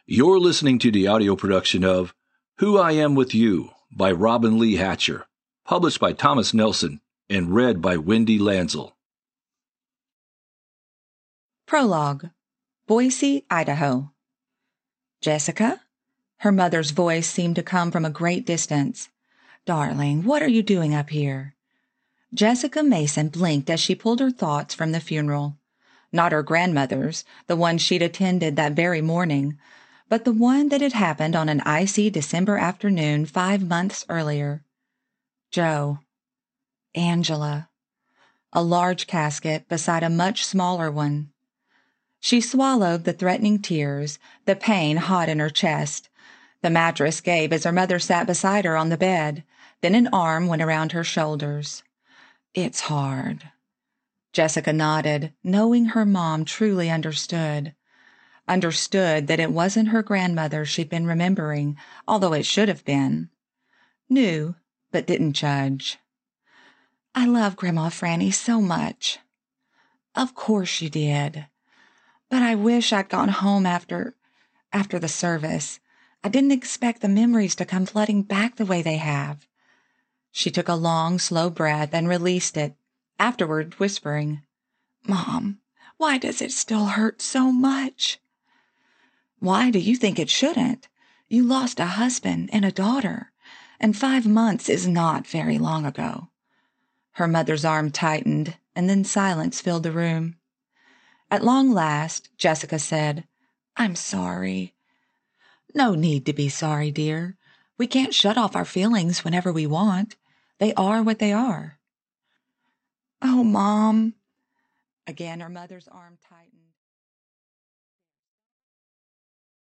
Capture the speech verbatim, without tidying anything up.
You're listening to the audio production of Who I Am With You by Robin Lee Hatcher, published by Thomas Nelson and read by Wendy Lansel. Prologue. Boise, Idaho. Jessica? Her mother's voice seemed to come from a great distance. Darling, what are you doing up here? Jessica Mason blinked as she pulled her thoughts from the funeral. Not her grandmother's, the one she'd attended that very morning, but the one that had happened on an icy December afternoon five months earlier. Joe. Angela. A large casket beside a much smaller one. She swallowed the threatening tears, the pain hot in her chest. The mattress gave as her mother sat beside her on the bed. Then an arm went around her shoulders. It's hard. Jessica nodded, knowing her mom truly understood. Understood that it wasn't her grandmother she'd been remembering, although it should have been. Knew, but didn't judge. I love Grandma Franny so much. Of course you did. But I wish I'd gone home after, after the service. I didn't expect the memories to come flooding back the way they have. She took a long, slow breath and released it, afterward whispering, Mom, why does it still hurt so much? Why do you think it shouldn't? You lost a husband and a daughter, and five months is not very long ago. Her mother's arm tightened, and then silence filled the room. At long last, Jessica said, I'm sorry. No need to be sorry, dear. We can't shut off our feelings whenever we want. They are what they are. Oh, Mom. Again, her mother's arm tightened.